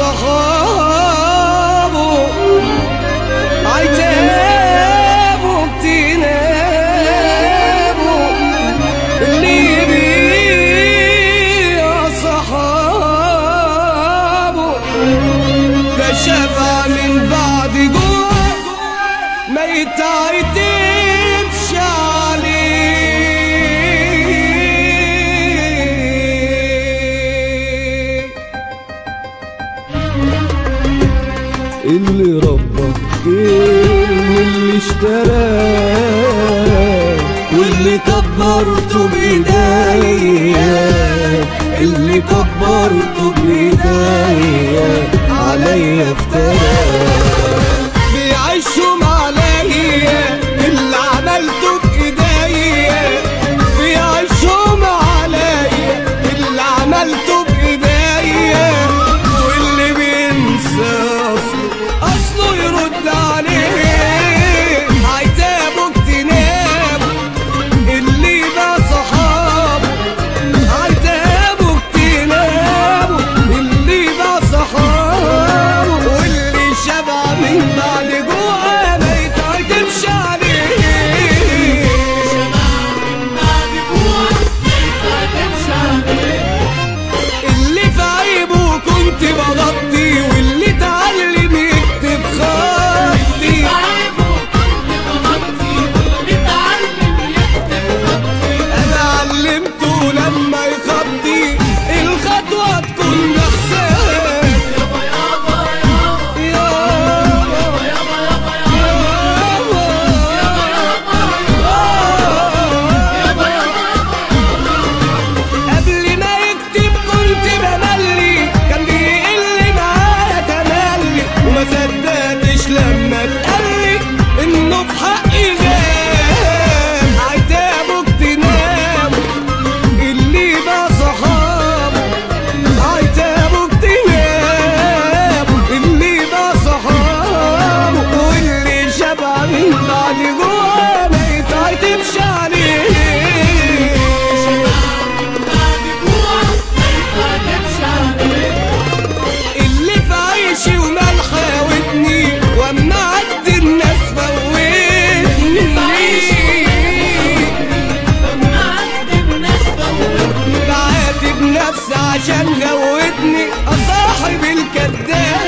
صحابه عتابه اجتنابه اللي بيع صحابه ده شفع من بعد جوع ما يتعتبش عليه. اللي ربك واللي اشتراه واللي كبرته بايديا، اللي كبرته بايديا عليا افتراه. بيعيشهم عليا اللي عملته بايديا، بيعيشهم عليا اللي عملته بايديا، واللي بينسى اصله يرد عليه عتابه اجتنابه اللي بقى صحابه، عتابه اجتنابه اللي بقى صحابه، واللي شبع من بعد جوع ما يتعتبش عليه. اللي في عيبه كنت بغطي، واللي اتعلم يكتب خطي، انا علمته لما يخطي الخطوة تكون بحساب. قبل ما يكتب كنت بملي، كان بيقل معايا تملي، وما صدقتش لما اتقلي انه بحقي غاب. عتابه اجتنابه اللي بقى صحابه، عتابه اجتنابه اللي بقى صحابه، واللي شبع من بعد جوع ما يتعتبش عليه. اللي في عيشي وملحى ودني، واما عدي الناس فوتني، بعاتب نفسي عشان غوتني اصاحب الكداب.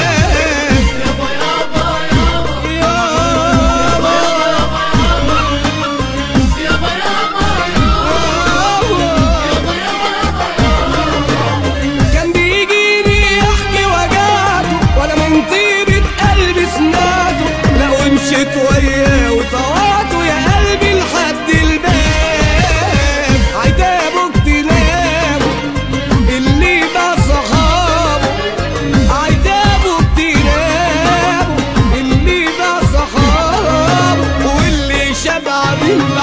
كان بيجيني يحكي وجعته وانا من طيبة قلبي سمعته، لا ومشيت وياه وطوعته يا قلبي لحد الباب. عتابه اجتنابه اللي بقى صحابه، عتابه اجتنابه اللي بقى صحابه، واللي شبع من